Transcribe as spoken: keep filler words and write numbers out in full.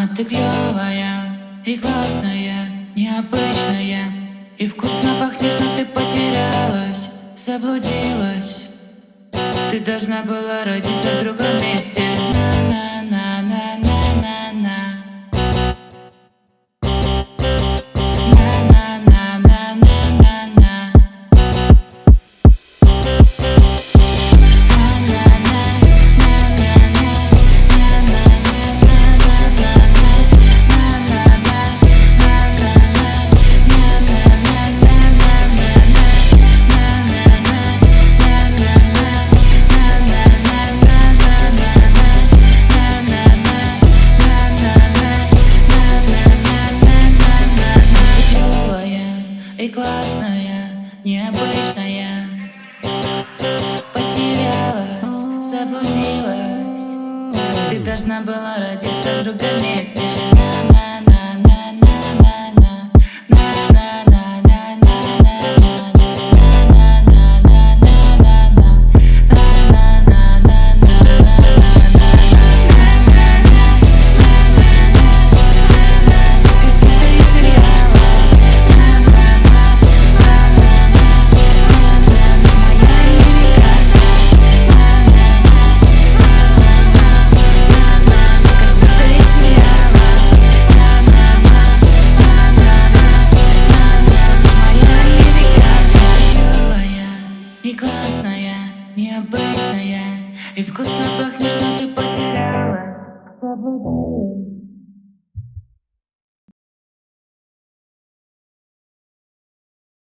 А ты клевая и классная, необычная, и вкусно пахнешь, но ты потерялась, заблудилась. Ты должна была родиться в другом месте. На-на-на-на-на-на-на. И классная, необычная, потерялась, заблудилась. Ты должна была родиться в другом месте. И классная, необычная, и вкусно пахнешь, но ты потеряла.